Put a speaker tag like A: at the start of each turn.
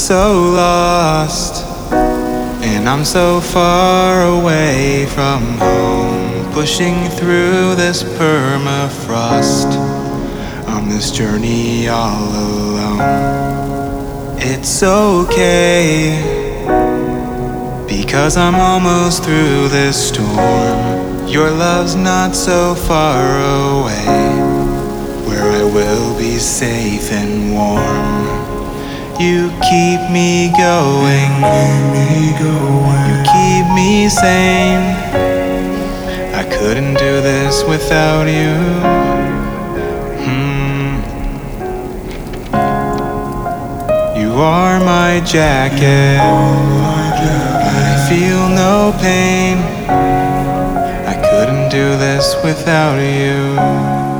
A: so lost, and I'm so far away from home, pushing through this permafrost on this journey all alone. It's okay, because I'm almost through this storm. Your love's not so far away, where I will be safe and warm. You keep me going, you keep me sane. I couldn't do this without you. You are my jacket, I feel no pain. I couldn't do this without you.